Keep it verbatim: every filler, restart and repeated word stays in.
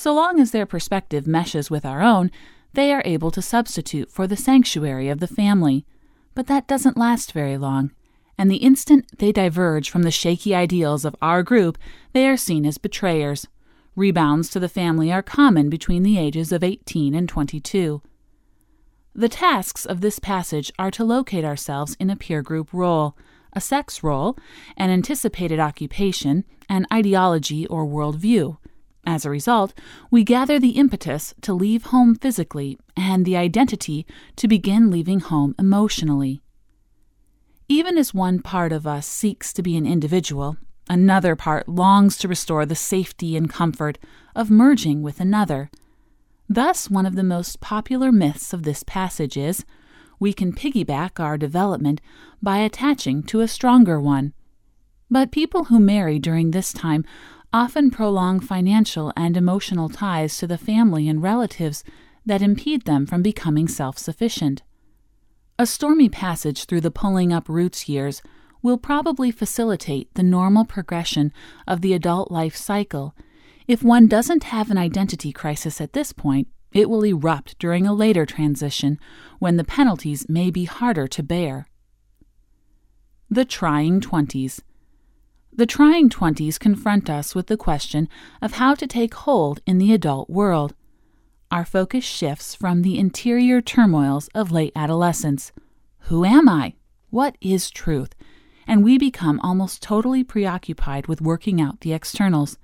So long as their perspective meshes with our own, they are able to substitute for the sanctuary of the family. But that doesn't last very long, and the instant they diverge from the shaky ideals of our group, they are seen as betrayers. Rebounds to the family are common between the ages of eighteen and twenty-two. The tasks of this passage are to locate ourselves in a peer group role, a sex role, an anticipated occupation, an ideology or worldview. As a result, we gather the impetus to leave home physically and the identity to begin leaving home emotionally. Even as one part of us seeks to be an individual, another part longs to restore the safety and comfort of merging with another. Thus, one of the most popular myths of this passage is, we can piggyback our development by attaching to a stronger one. But people who marry during this time often prolong financial and emotional ties to the family and relatives that impede them from becoming self-sufficient. A stormy passage through the pulling up roots years will probably facilitate the normal progression of the adult life cycle. If one doesn't have an identity crisis at this point, it will erupt during a later transition when the penalties may be harder to bear. The trying twenties. The trying twenties confront us with the question of how to take hold in the adult world. Our focus shifts from the interior turmoils of late adolescence. Who am I? What is truth? And we become almost totally preoccupied with working out the externals.